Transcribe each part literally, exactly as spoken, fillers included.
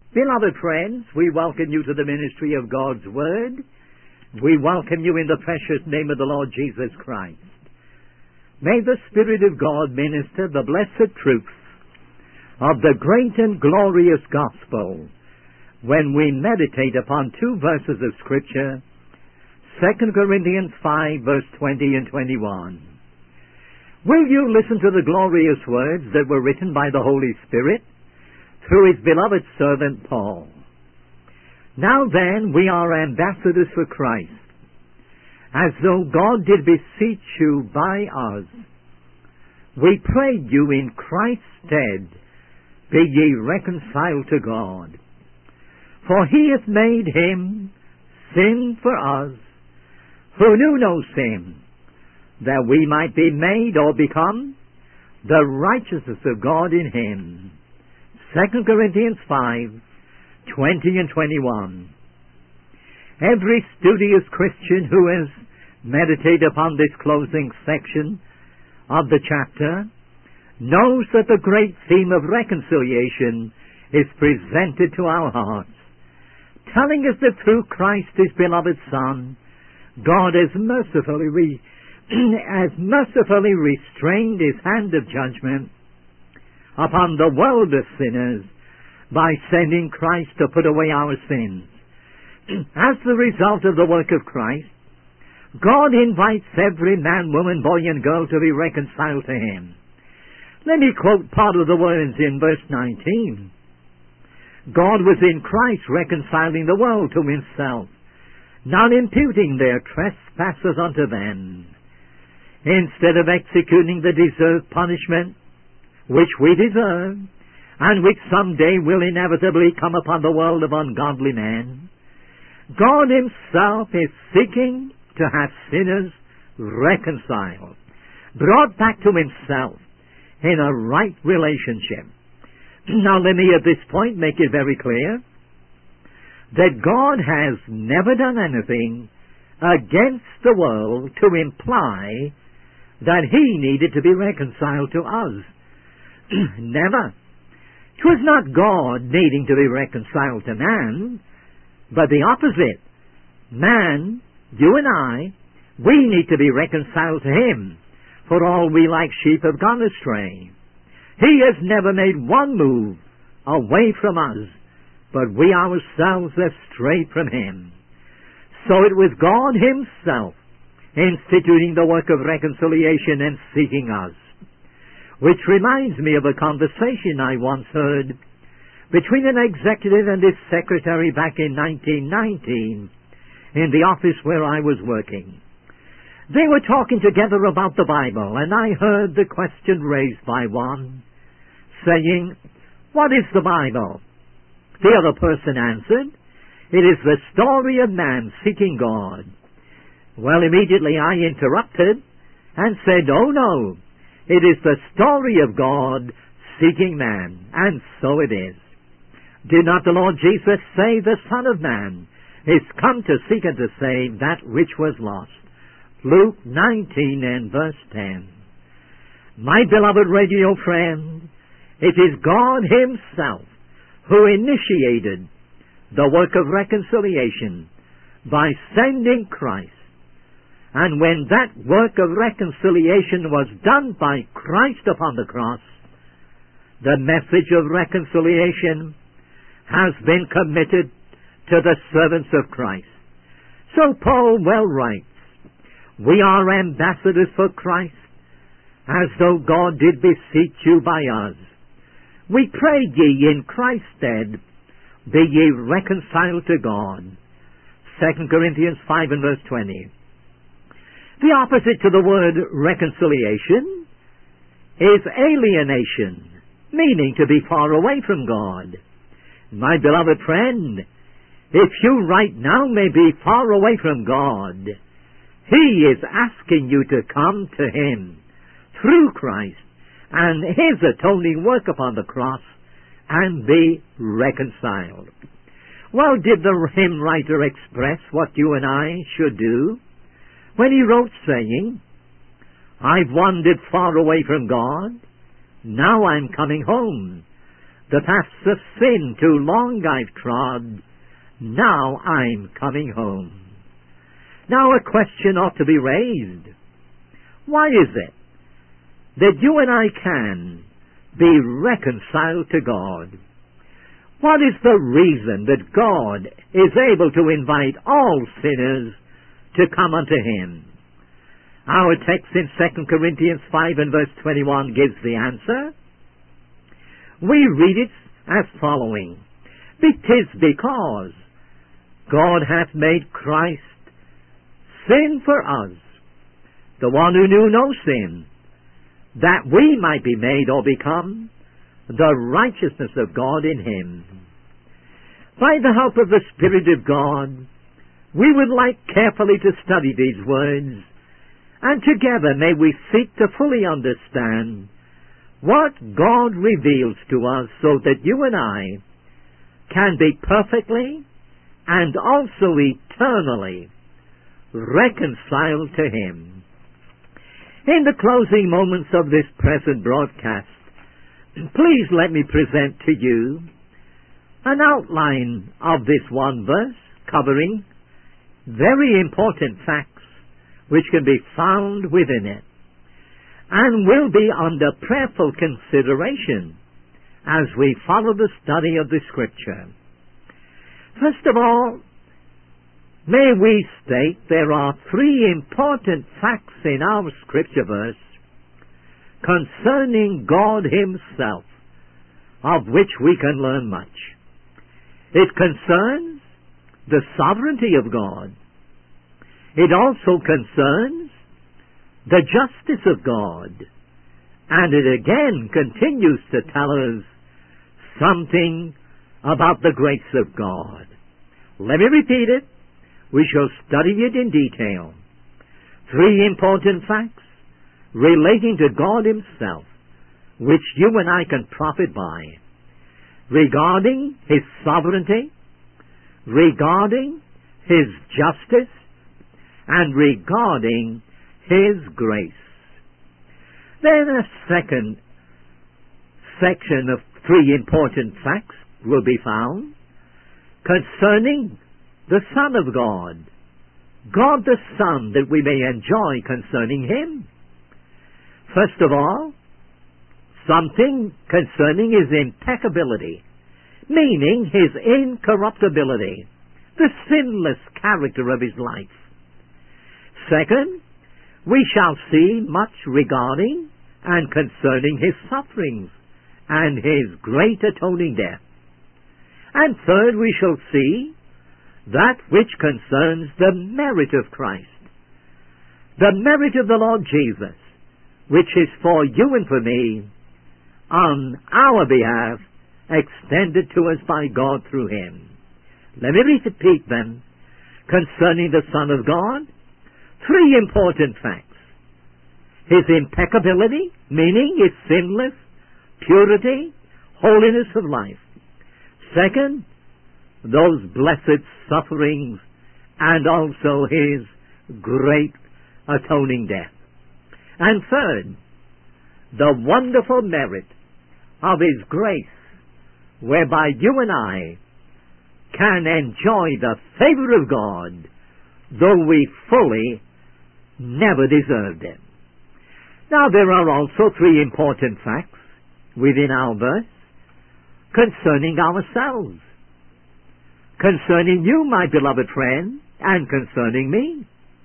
Beloved friends, we welcome you to the ministry of God's Word. We welcome you in the precious name of the Lord Jesus Christ. May the Spirit of God minister the blessed truth of the great and glorious gospel when we meditate upon two verses of Scripture, Second Corinthians five, verse twenty and twenty-one. Will you listen to the glorious words that were written by the Holy Spirit through his beloved servant Paul? Now then, we are ambassadors for Christ, as though God did beseech you by us. We pray you in Christ's stead, be ye reconciled to God. For he hath made him sin for us, who knew no sin, that we might be made or become the righteousness of God in him. Second Corinthians five, twenty and twenty-one. Every studious Christian who has meditated upon this closing section of the chapter knows that the great theme of reconciliation is presented to our hearts, telling us that through Christ, his beloved Son, God has mercifully, re- has mercifully restrained his hand of judgment upon the world of sinners by sending Christ to put away our sins. As the result of the work of Christ, God invites every man, woman, boy, and girl to be reconciled to him. Let me quote part of the words in verse nineteen. God was in Christ reconciling the world to himself, not imputing their trespasses unto them. Instead of executing the deserved punishment which we deserve, and which someday will inevitably come upon the world of ungodly men, God himself is seeking to have sinners reconciled, brought back to himself in a right relationship. Now let me at this point make it very clear that God has never done anything against the world to imply that he needed to be reconciled to us. Never. It was not God needing to be reconciled to man, but the opposite. Man, you and I, we need to be reconciled to him, for all we like sheep have gone astray. He has never made one move away from us, but we ourselves have strayed from him. So it was God himself instituting the work of reconciliation and seeking us. Which reminds me of a conversation I once heard between an executive and his secretary back in nineteen nineteen in the office where I was working. They were talking together about the Bible, and I heard the question raised by one, saying, "What is the Bible?" The other person answered, "It is the story of man seeking God." Well, immediately I interrupted and said, "Oh no, it is the story of God seeking man," and so it is. Did not the Lord Jesus say the Son of Man is come to seek and to save that which was lost? Luke nineteen and verse ten. My beloved radio friend, it is God himself who initiated the work of reconciliation by sending Christ. And when that work of reconciliation was done by Christ upon the cross, the message of reconciliation has been committed to the servants of Christ. So Paul well writes, "We are ambassadors for Christ, as though God did beseech you by us. We pray ye in Christ's stead, be ye reconciled to God." Second Corinthians five and verse twenty. The opposite to the word reconciliation is alienation, meaning to be far away from God. My beloved friend, if you right now may be far away from God, he is asking you to come to him through Christ and his atoning work upon the cross and be reconciled. Well, did the hymn writer express what you and I should do when he wrote saying, "I've wandered far away from God, now I'm coming home. The paths of sin too long I've trod, now I'm coming home. Now a question ought to be raised. Why is it that you and I can be reconciled to God? What is the reason that God is able to invite all sinners to come unto Him? Our text in Second Corinthians five and verse twenty-one gives the answer. We read it as following. It is because God hath made Christ sin for us, the one who knew no sin, that we might be made or become the righteousness of God in Him. By the help of the Spirit of God, we would like carefully to study these words, and together may we seek to fully understand what God reveals to us so that you and I can be perfectly and also eternally reconciled to Him. In the closing moments of this present broadcast, please let me present to you an outline of this one verse covering very important facts which can be found within it and will be under prayerful consideration as we follow the study of the Scripture. First of all, may we state there are three important facts in our Scripture verse concerning God Himself, of which we can learn much. It concerns the sovereignty of God. It also concerns the justice of God. And it again continues to tell us something about the grace of God. Let me repeat it. We shall study it in detail. Three important facts relating to God Himself, which you and I can profit by, regarding His sovereignty, regarding His justice, and regarding His grace. Then a second section of three important facts will be found concerning the Son of God, God the Son, that we may enjoy concerning Him. First of all, something concerning His impeccability, meaning His incorruptibility, the sinless character of His life. Second, we shall see much regarding and concerning His sufferings and His great atoning death. And third, we shall see that which concerns the merit of Christ, the merit of the Lord Jesus, which is for you and for me, on our behalf, extended to us by God through Him. Let me repeat then, concerning the Son of God, three important facts. His impeccability, meaning His sinless purity, holiness of life. Second, those blessed sufferings, and also His great atoning death. And third, the wonderful merit of His grace, whereby you and I can enjoy the favor of God, though we fully never deserved it. Now there are also three important facts within our verse concerning ourselves, concerning you, my beloved friend, and concerning me.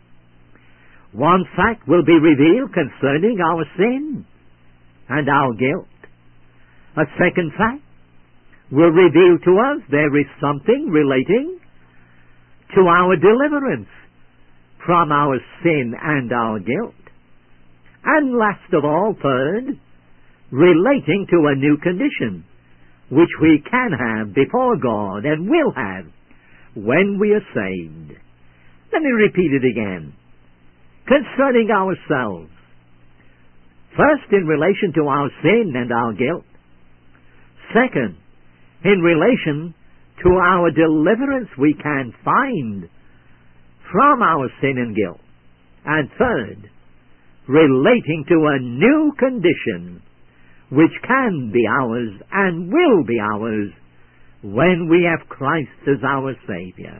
One fact will be revealed concerning our sin and our guilt. A second fact will reveal to us there is something relating to our deliverance from our sin and our guilt. And last of all, third, relating to a new condition which we can have before God and will have when we are saved. Let me repeat it again. Concerning ourselves, first in relation to our sin and our guilt. Second, in relation to our deliverance we can find from our sin and guilt. And third, relating to a new condition which can be ours and will be ours when we have Christ as our Savior.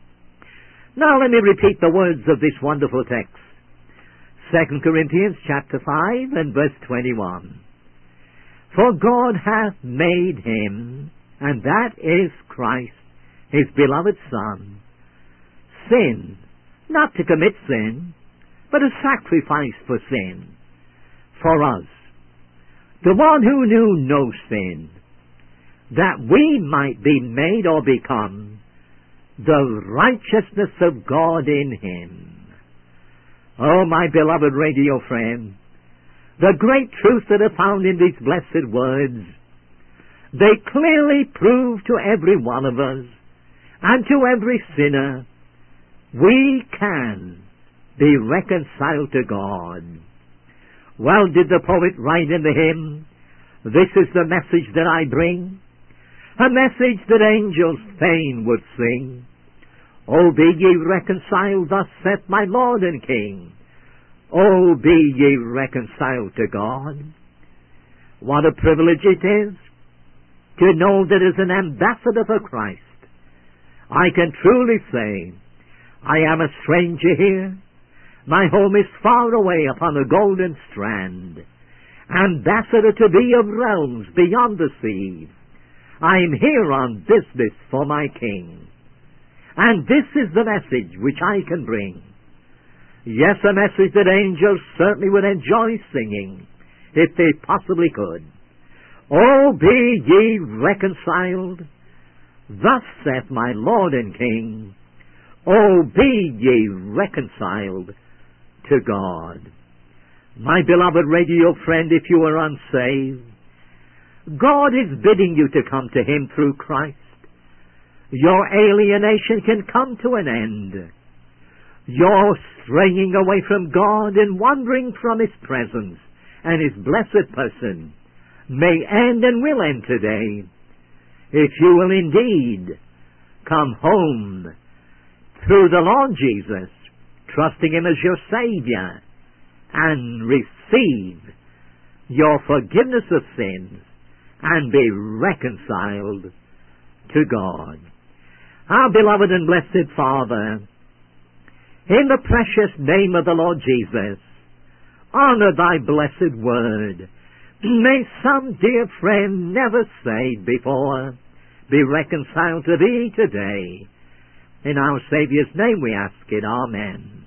Now let me repeat the words of this wonderful text. Second Corinthians chapter five and verse twenty-one. For God hath made him, and that is Christ, his beloved Son, sin, not to commit sin, but a sacrifice for sin, for us, the one who knew no sin, that we might be made or become the righteousness of God in him. Oh, my beloved radio friend, the great truths that are found in these blessed words, they clearly prove to every one of us and to every sinner, we can be reconciled to God. Well did the poet write in the hymn, this is the message that I bring, a message that angels fain would sing. O be ye reconciled, thus saith my Lord and King. O be ye reconciled to God. What a privilege it is to know that as an ambassador for Christ, I can truly say, I am a stranger here. My home is far away upon a golden strand. Ambassador to be of realms beyond the sea. I am here on business for my King. And this is the message which I can bring. Yes, a message that angels certainly would enjoy singing, if they possibly could. Oh, be ye reconciled, thus saith my Lord and King. Oh, be ye reconciled to God. My beloved radio friend, if you are unsaved, God is bidding you to come to him through Christ. Your alienation can come to an end. Your straying away from God and wandering from his presence and his blessed person may end and will end today if you will indeed come home through the Lord Jesus, trusting him as your Savior, and receive your forgiveness of sins and be reconciled to God. Our beloved and blessed Father, in the precious name of the Lord Jesus, honor thy blessed word. May some dear friend never saved before be reconciled to thee today. In our Savior's name we ask it. Amen.